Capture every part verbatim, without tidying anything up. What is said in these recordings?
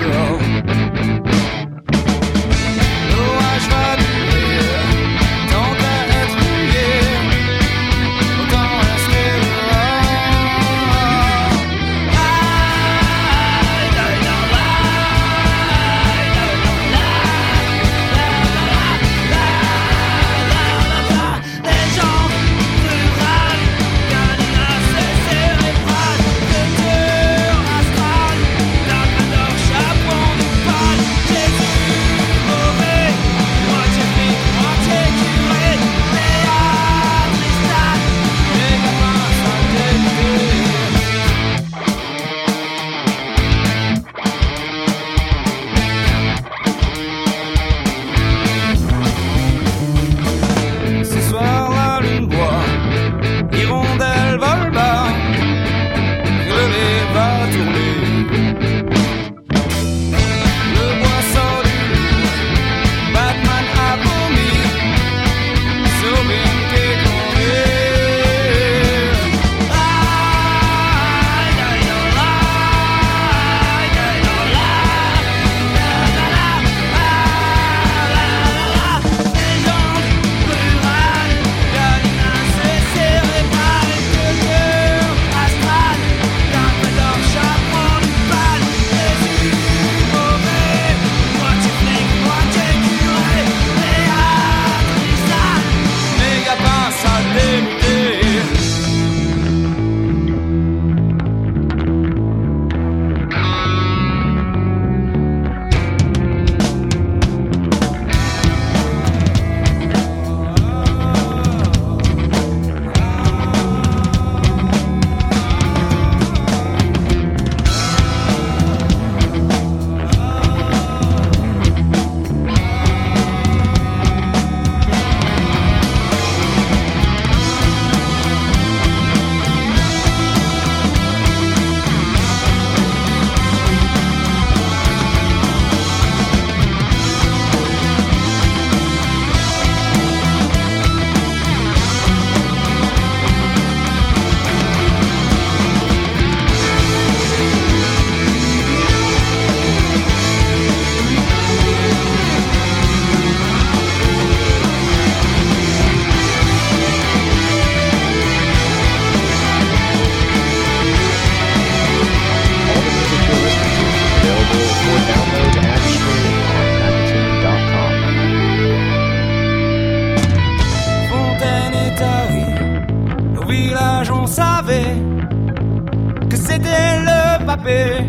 papé.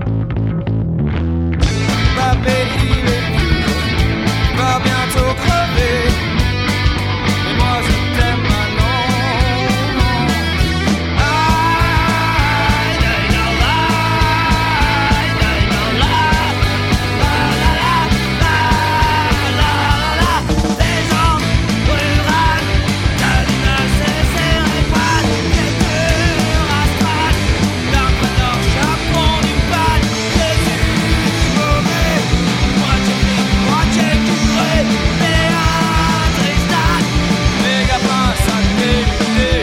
Papé, il est vieux, il va bientôt crever. Et moi je t'aime maintenant. Aïe, aïe, la, la, aïe, aïe, la, la, la, la, la, la, la, la. Des gens rurales, Calinage, c'est serré pas. Quelques astrales, d'un preneur chaperon du pal. Jésus mauvais, moitié flic, moitié curé. Léa Tristan, méga prince à débuter.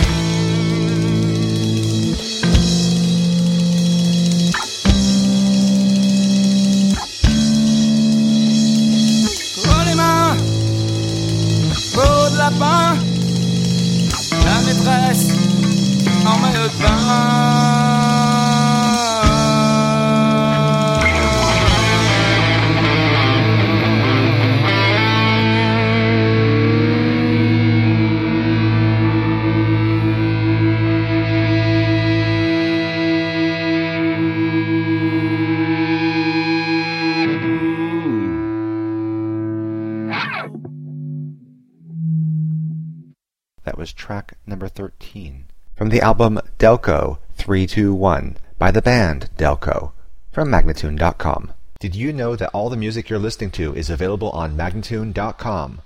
Oh les mains, peau de lapin, la maîtresse en maillot de bain. That was track number thirteen from the album Delco three two one by the band Delco from Magnatune dot com. Did you know that all the music you're listening to is available on Magnatune dot com?